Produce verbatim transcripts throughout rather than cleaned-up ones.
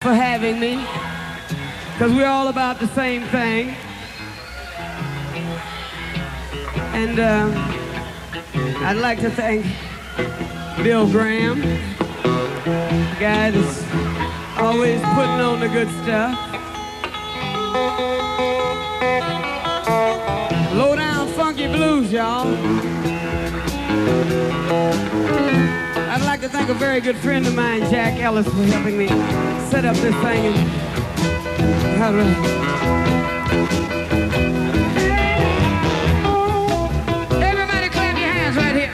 for having me, because we're all about the same thing. And uh, I'd like to thank Bill Graham, the guy that's always putting on the good stuff. Low down funky blues, y'all. I'd like to thank a very good friend of mine, Jack Ellis, for helping me set up this thing and how to... Everybody clap your hands right here.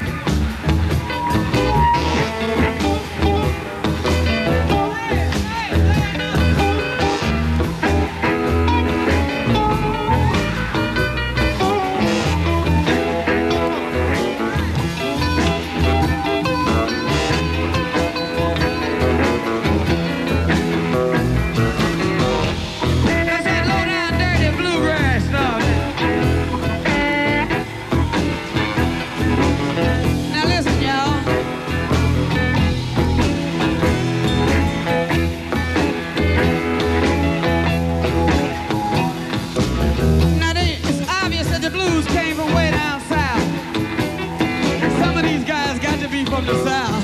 From the South.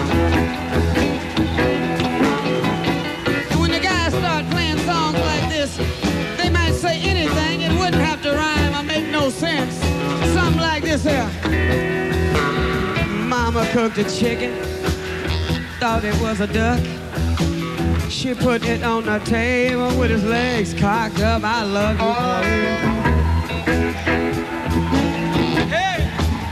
And when the guys start playing songs like this, they might say anything. It wouldn't have to rhyme or make no sense. Something like this here. Mama cooked a chicken, thought it was a duck. She put it on the table with his legs cocked up. I love you. Hey!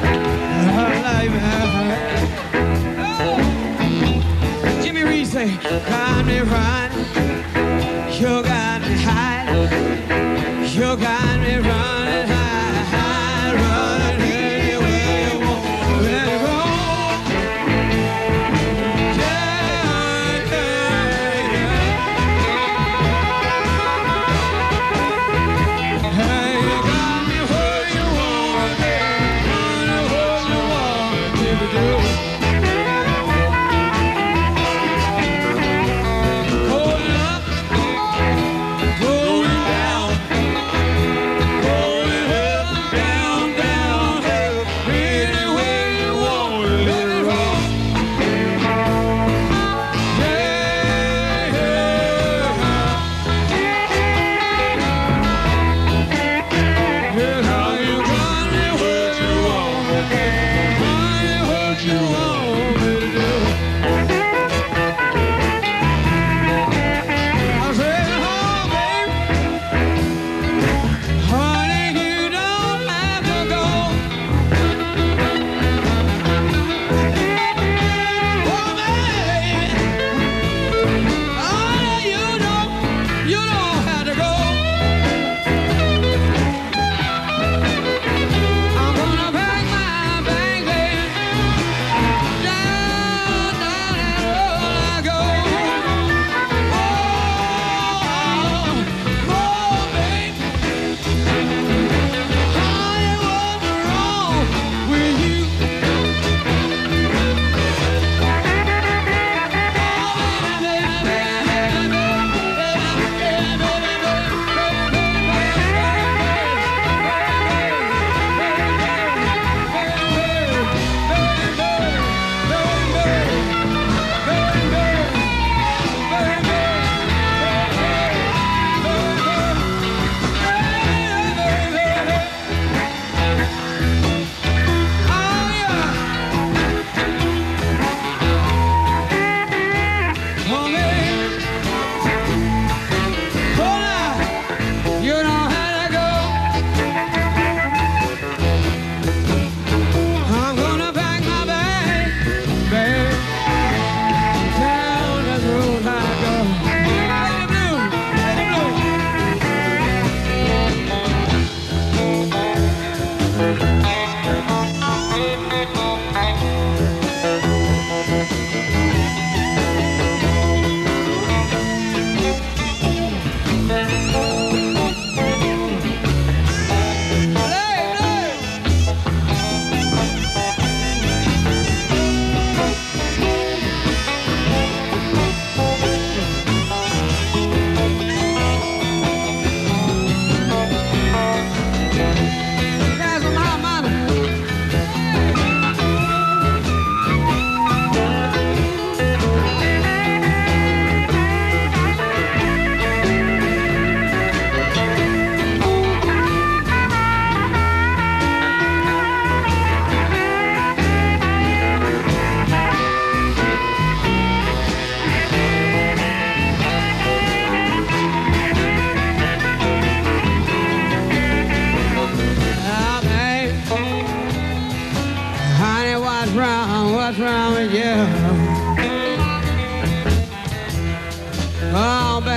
Jimmy Reed say, got me running, you got me high, you got me running high, high, running anywhere you want me to go. Yeah, yeah, yeah. Hey, you got me where you want me, running where you want me to do. Hold up.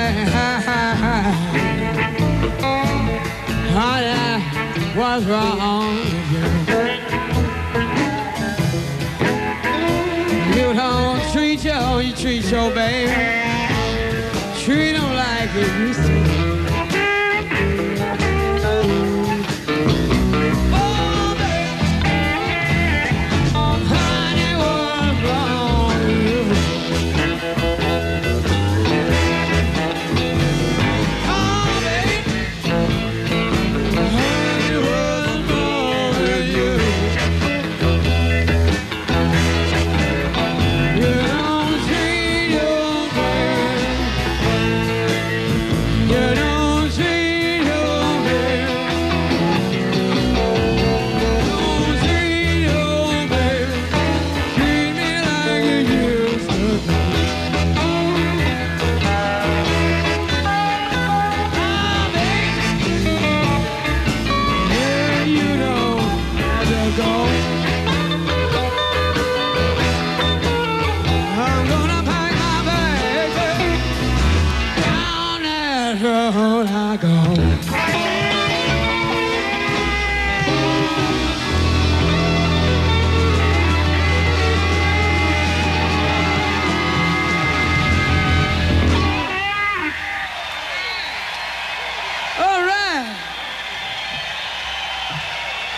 Honey, what's wrong with you? You don't treat your, you treat your baby. Treat them like you used to. Road I go.